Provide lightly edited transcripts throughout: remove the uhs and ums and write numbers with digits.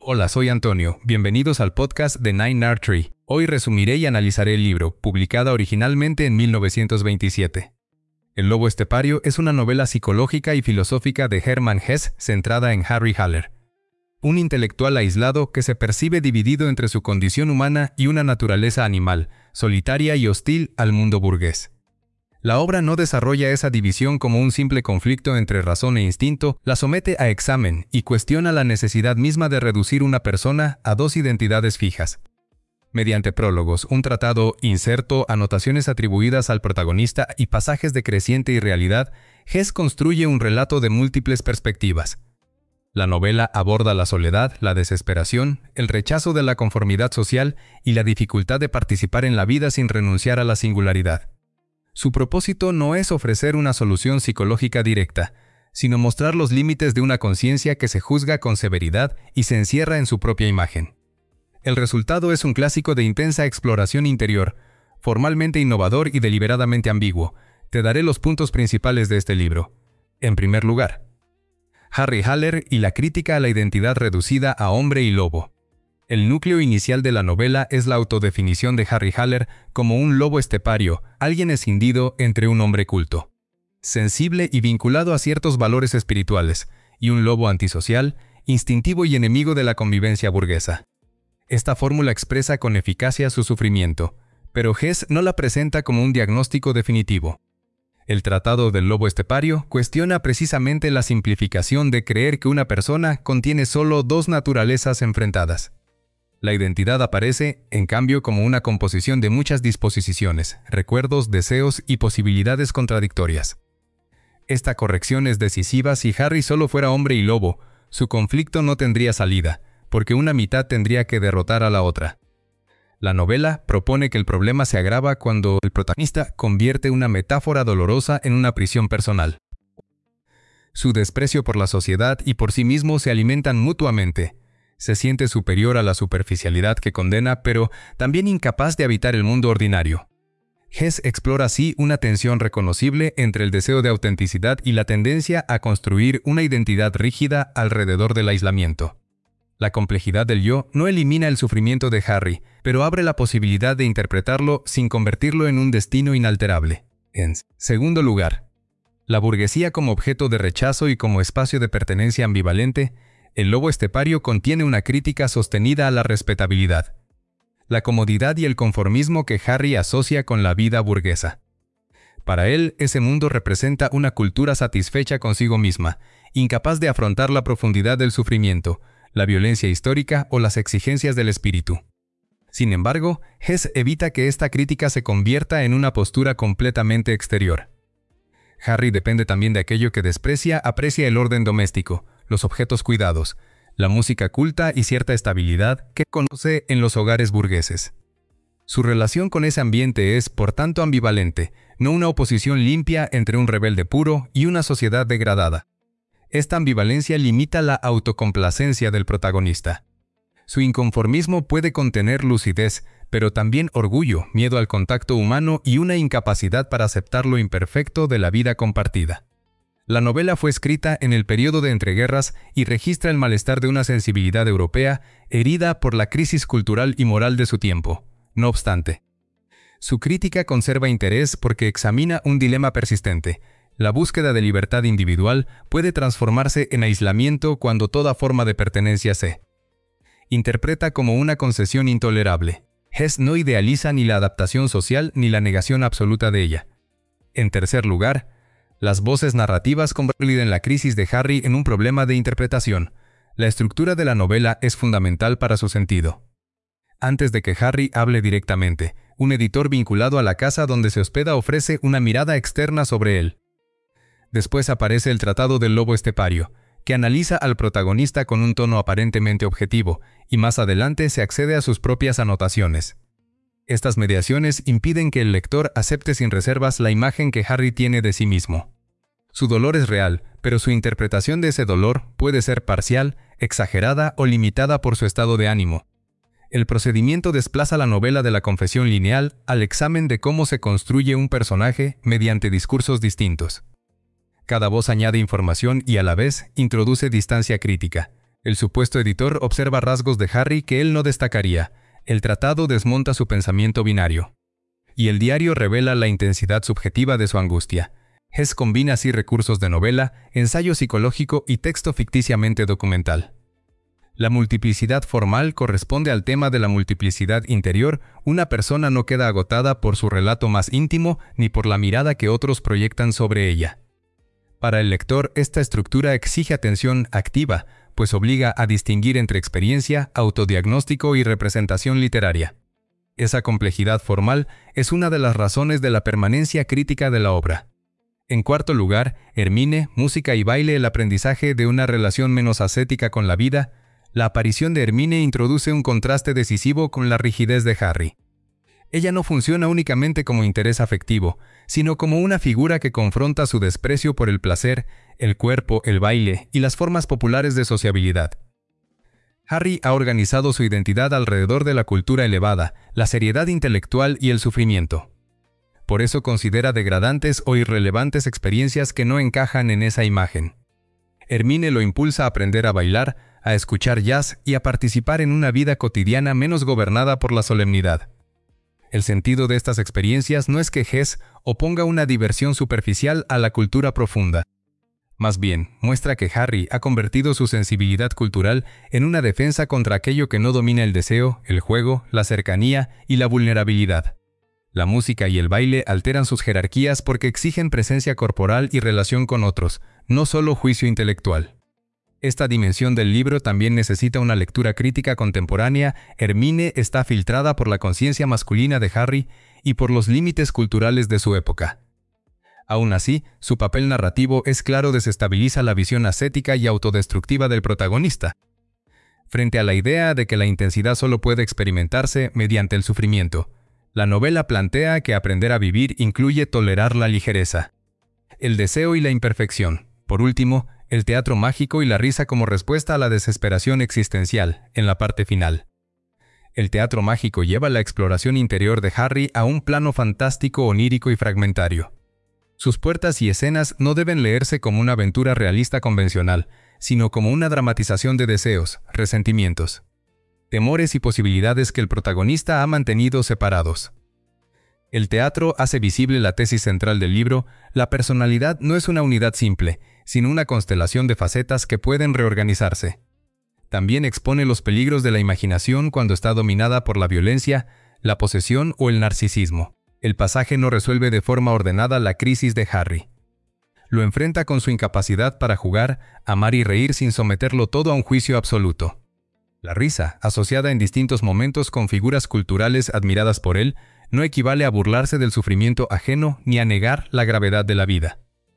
Hola, soy Antonio. Bienvenidos al podcast de Nine Art Tree. Hoy resumiré y analizaré el libro, publicada originalmente en 1927. El lobo estepario es una novela psicológica y filosófica de Hermann Hesse centrada en Harry Haller, un intelectual aislado que se percibe dividido entre su condición humana y una naturaleza animal, solitaria y hostil al mundo burgués. La obra no desarrolla esa división como un simple conflicto entre razón e instinto, la somete a examen y cuestiona la necesidad misma de reducir una persona a dos identidades fijas. Mediante prólogos, un tratado, inserto, anotaciones atribuidas al protagonista y pasajes de creciente irrealidad, Hesse construye un relato de múltiples perspectivas. La novela aborda la soledad, la desesperación, el rechazo de la conformidad social y la dificultad de participar en la vida sin renunciar a la singularidad. Su propósito no es ofrecer una solución psicológica directa, sino mostrar los límites de una conciencia que se juzga con severidad y se encierra en su propia imagen. El resultado es un clásico de intensa exploración interior, formalmente innovador y deliberadamente ambiguo. Te daré los puntos principales de este libro. En primer lugar, Harry Haller y la crítica a la identidad reducida a hombre y lobo. El núcleo inicial de la novela es la autodefinición de Harry Haller como un lobo estepario, alguien escindido entre un hombre culto, sensible y vinculado a ciertos valores espirituales, y un lobo antisocial, instintivo y enemigo de la convivencia burguesa. Esta fórmula expresa con eficacia su sufrimiento, pero Hesse no la presenta como un diagnóstico definitivo. El Tratado del Lobo Estepario cuestiona precisamente la simplificación de creer que una persona contiene solo dos naturalezas enfrentadas. La identidad aparece, en cambio, como una composición de muchas disposiciones, recuerdos, deseos y posibilidades contradictorias. Esta corrección es decisiva si Harry solo fuera hombre y lobo. Su conflicto no tendría salida, porque una mitad tendría que derrotar a la otra. La novela propone que el problema se agrava cuando el protagonista convierte una metáfora dolorosa en una prisión personal. Su desprecio por la sociedad y por sí mismo se alimentan mutuamente. Se siente superior a la superficialidad que condena, pero también incapaz de habitar el mundo ordinario. Hesse explora así una tensión reconocible entre el deseo de autenticidad y la tendencia a construir una identidad rígida alrededor del aislamiento. La complejidad del yo no elimina el sufrimiento de Harry, pero abre la posibilidad de interpretarlo sin convertirlo en un destino inalterable. En segundo lugar, la burguesía como objeto de rechazo y como espacio de pertenencia ambivalente. El lobo estepario contiene una crítica sostenida a la respetabilidad, la comodidad y el conformismo que Harry asocia con la vida burguesa. Para él, ese mundo representa una cultura satisfecha consigo misma, incapaz de afrontar la profundidad del sufrimiento, la violencia histórica o las exigencias del espíritu. Sin embargo, Hesse evita que esta crítica se convierta en una postura completamente exterior. Harry depende también de aquello que aprecia el orden doméstico, los objetos cuidados, la música culta y cierta estabilidad que conoce en los hogares burgueses. Su relación con ese ambiente es, por tanto, ambivalente, no una oposición limpia entre un rebelde puro y una sociedad degradada. Esta ambivalencia limita la autocomplacencia del protagonista. Su inconformismo puede contener lucidez, pero también orgullo, miedo al contacto humano y una incapacidad para aceptar lo imperfecto de la vida compartida. La novela fue escrita en el periodo de entreguerras y registra el malestar de una sensibilidad europea herida por la crisis cultural y moral de su tiempo. No obstante, su crítica conserva interés porque examina un dilema persistente. La búsqueda de libertad individual puede transformarse en aislamiento cuando toda forma de pertenencia se interpreta como una concesión intolerable. Hesse no idealiza ni la adaptación social ni la negación absoluta de ella. En tercer lugar, las voces narrativas convierten la crisis de Harry en un problema de interpretación. La estructura de la novela es fundamental para su sentido. Antes de que Harry hable directamente, un editor vinculado a la casa donde se hospeda ofrece una mirada externa sobre él. Después aparece el Tratado del Lobo Estepario, que analiza al protagonista con un tono aparentemente objetivo, y más adelante se accede a sus propias anotaciones. Estas mediaciones impiden que el lector acepte sin reservas la imagen que Harry tiene de sí mismo. Su dolor es real, pero su interpretación de ese dolor puede ser parcial, exagerada o limitada por su estado de ánimo. El procedimiento desplaza la novela de la confesión lineal al examen de cómo se construye un personaje mediante discursos distintos. Cada voz añade información y a la vez introduce distancia crítica. El supuesto editor observa rasgos de Harry que él no destacaría. El tratado desmonta su pensamiento binario. Y el diario revela la intensidad subjetiva de su angustia. Hess combina así recursos de novela, ensayo psicológico y texto ficticiamente documental. La multiplicidad formal corresponde al tema de la multiplicidad interior. Una persona no queda agotada por su relato más íntimo ni por la mirada que otros proyectan sobre ella. Para el lector, esta estructura exige atención activa, pues obliga a distinguir entre experiencia, autodiagnóstico y representación literaria. Esa complejidad formal es una de las razones de la permanencia crítica de la obra. En cuarto lugar, Hermine, música y baile, el aprendizaje de una relación menos ascética con la vida. La aparición de Hermine introduce un contraste decisivo con la rigidez de Harry. Ella no funciona únicamente como interés afectivo, sino como una figura que confronta su desprecio por el placer, el cuerpo, el baile y las formas populares de sociabilidad. Harry ha organizado su identidad alrededor de la cultura elevada, la seriedad intelectual y el sufrimiento. Por eso considera degradantes o irrelevantes experiencias que no encajan en esa imagen. Hermine lo impulsa a aprender a bailar, a escuchar jazz y a participar en una vida cotidiana menos gobernada por la solemnidad. El sentido de estas experiencias no es que Hess oponga una diversión superficial a la cultura profunda. Más bien, muestra que Harry ha convertido su sensibilidad cultural en una defensa contra aquello que no domina el deseo, el juego, la cercanía y la vulnerabilidad. La música y el baile alteran sus jerarquías porque exigen presencia corporal y relación con otros, no solo juicio intelectual. Esta dimensión del libro también necesita una lectura crítica contemporánea. Hermine está filtrada por la conciencia masculina de Harry y por los límites culturales de su época. Aún así, su papel narrativo es claro, desestabiliza la visión ascética y autodestructiva del protagonista. Frente a la idea de que la intensidad solo puede experimentarse mediante el sufrimiento, la novela plantea que aprender a vivir incluye tolerar la ligereza, el deseo y la imperfección. Por último, el teatro mágico y la risa como respuesta a la desesperación existencial, en la parte final. El teatro mágico lleva la exploración interior de Harry a un plano fantástico, onírico y fragmentario. Sus puertas y escenas no deben leerse como una aventura realista convencional, sino como una dramatización de deseos, resentimientos, temores y posibilidades que el protagonista ha mantenido separados. El teatro hace visible la tesis central del libro: la personalidad no es una unidad simple, sino una constelación de facetas que pueden reorganizarse. También expone los peligros de la imaginación cuando está dominada por la violencia, la posesión o el narcisismo. El pasaje no resuelve de forma ordenada la crisis de Harry. Lo enfrenta con su incapacidad para jugar, amar y reír sin someterlo todo a un juicio absoluto. La risa, asociada en distintos momentos con figuras culturales admiradas por él, no equivale a burlarse del sufrimiento ajeno ni a negar la gravedad de la vida.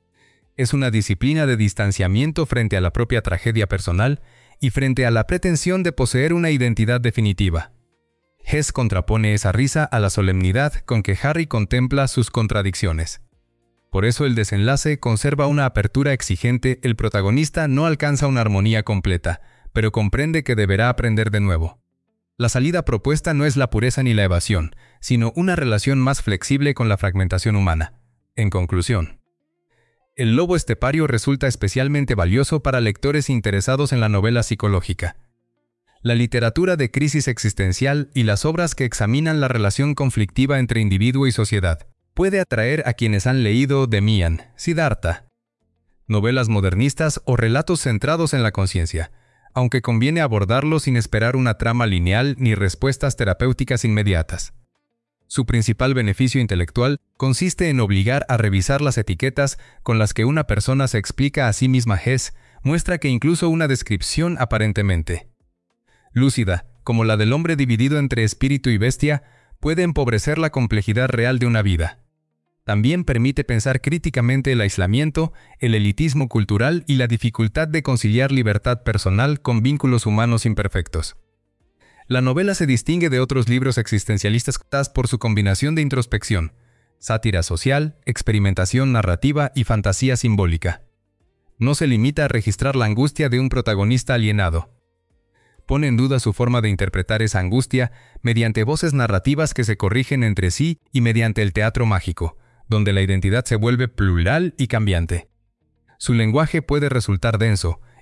Es una disciplina de distanciamiento frente a la propia tragedia personal y frente a la pretensión de poseer una identidad definitiva. Hess contrapone esa risa a la solemnidad con que Harry contempla sus contradicciones. Por eso el desenlace conserva una apertura exigente. El protagonista no alcanza una armonía completa, pero comprende que deberá aprender de nuevo. La salida propuesta no es la pureza ni la evasión, sino una relación más flexible con la fragmentación humana. En conclusión, El lobo estepario resulta especialmente valioso para lectores interesados en la novela psicológica. La literatura de crisis existencial y las obras que examinan la relación conflictiva entre individuo y sociedad puede atraer a quienes han leído Demian, Siddhartha, novelas modernistas o relatos centrados en la conciencia, aunque conviene abordarlos sin esperar una trama lineal ni respuestas terapéuticas inmediatas. Su principal beneficio intelectual consiste en obligar a revisar las etiquetas con las que una persona se explica a sí misma. Hess muestra que incluso una descripción aparentemente lúcida, como la del hombre dividido entre espíritu y bestia, puede empobrecer la complejidad real de una vida. También permite pensar críticamente el aislamiento, el elitismo cultural y la dificultad de conciliar libertad personal con vínculos humanos imperfectos. La novela se distingue de otros libros existencialistas por su combinación de introspección, sátira social, experimentación narrativa y fantasía simbólica. No se limita a registrar la angustia de un protagonista alienado. Pone en duda su forma de interpretar esa angustia mediante voces narrativas que se corrigen entre sí y mediante el teatro mágico, donde la identidad se vuelve plural y cambiante. Su lenguaje puede resultar denso,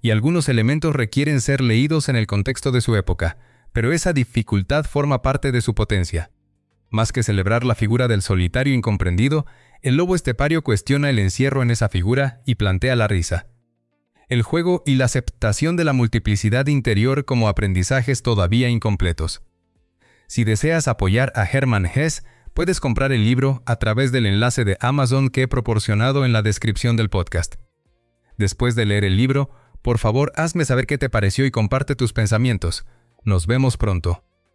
y algunos elementos requieren ser leídos en el contexto de su época, pero esa dificultad forma parte de su potencia. Más que celebrar la figura del solitario incomprendido, el lobo estepario cuestiona el encierro en esa figura y plantea la risa. El juego y la aceptación de la multiplicidad interior como aprendizajes todavía incompletos. Si deseas apoyar a Hermann Hesse, puedes comprar el libro a través del enlace de Amazon que he proporcionado en la descripción del podcast. Después de leer el libro, por favor hazme saber qué te pareció y comparte tus pensamientos. Nos vemos pronto.